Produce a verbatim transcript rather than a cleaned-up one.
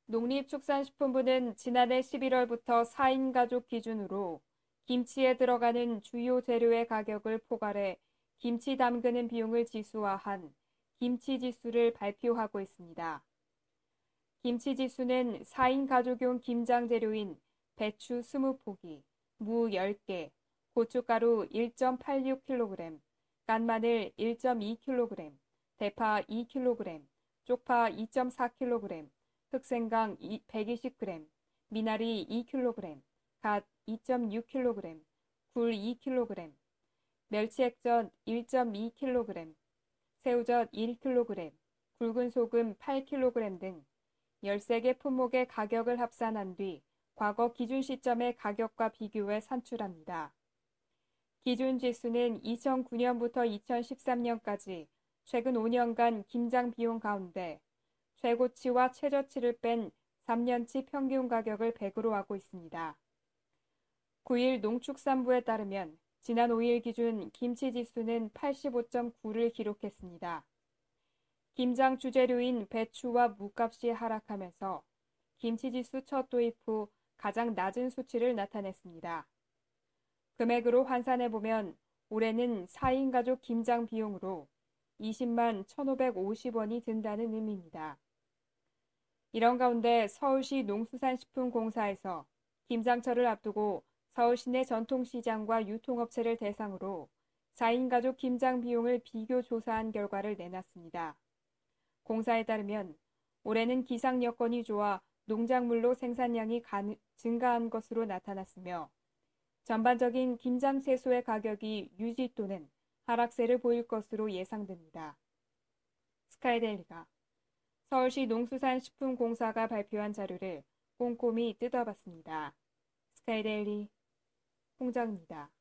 농림축산식품부는 지난해 십일월부터 사 인 가족 기준으로 김치에 들어가는 주요 재료의 가격을 포괄해 김치 담그는 비용을 지수화한 김치지수를 발표하고 있습니다. 김치지수는 사 인 가족용 김장 재료인 배추 이십 포기, 무 십 개, 고춧가루 일 점 팔육 킬로그램, 깐마늘 일 점 이 킬로그램, 대파 이 킬로그램, 쪽파 이 점 사 킬로그램, 흑생강 백이십 그램, 미나리 이 킬로그램, 갓 이 점 육 킬로그램, 굴 이 킬로그램, 멸치액젓 일 점 이 킬로그램, 새우젓 일 킬로그램, 굵은 소금 팔 킬로그램 등 열세 개 품목의 가격을 합산한 뒤 과거 기준 시점의 가격과 비교해 산출합니다. 기준 지수는 이천구 년부터 이천십삼 년까지 최근 오 년간 김장 비용 가운데 최고치와 최저치를 뺀 삼 년치 평균 가격을 백으로 하고 있습니다. 구 일 농축산부에 따르면 지난 오 일 기준 김치지수는 팔십오 점 구를 기록했습니다. 김장 주재료인 배추와 무값이 하락하면서 김치지수 첫 도입 후 가장 낮은 수치를 나타냈습니다. 금액으로 환산해보면 올해는 사 인 가족 김장 비용으로 이십만 천오백오십 원이 든다는 의미입니다. 이런 가운데 서울시 농수산식품공사에서 김장철을 앞두고 서울 시내 전통시장과 유통업체를 대상으로 사 인 가족 김장 비용을 비교 조사한 결과를 내놨습니다. 공사에 따르면 올해는 기상 여건이 좋아 농작물로 생산량이 증가한 것으로 나타났으며 전반적인 김장 채소의 가격이 유지 또는 하락세를 보일 것으로 예상됩니다. 스카이데일리가 서울시 농수산식품공사가 발표한 자료를 꼼꼼히 뜯어봤습니다. 스카이데일리 홍정입니다.